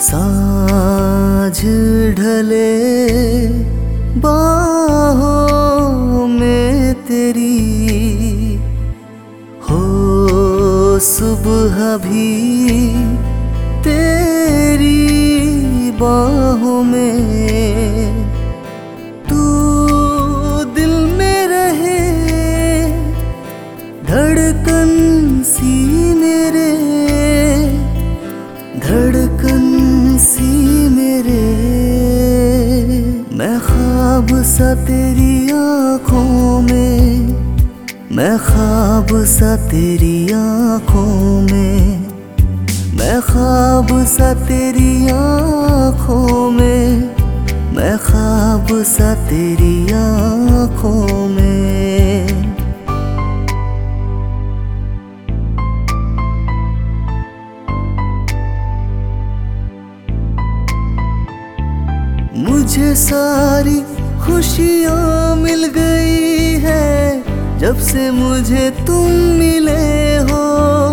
साँझ ढले बाहों में तेरी हो, सुबह भी तेरी बाहों में। तू दिल में रहे धड़कन सी मेरे, धड़कन सी मेरे। मैं ख्वाब सा तेरी आँखों में, मैं ख्वाब सा तेरी आँखों में, मैं ख्वाब सा तेरी आँखों में, मैं ख्वाब सा तेरी आँखों में। मुझे सारी खुशियाँ मिल गई है जब से मुझे तुम मिले हो।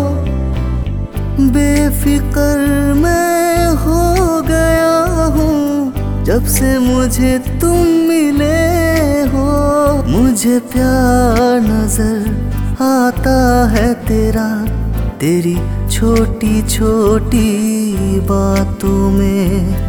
बेफिक्र मैं हो गया हूँ जब से मुझे तुम मिले हो। मुझे प्यार नजर आता है तेरा, तेरी छोटी छोटी बातों में।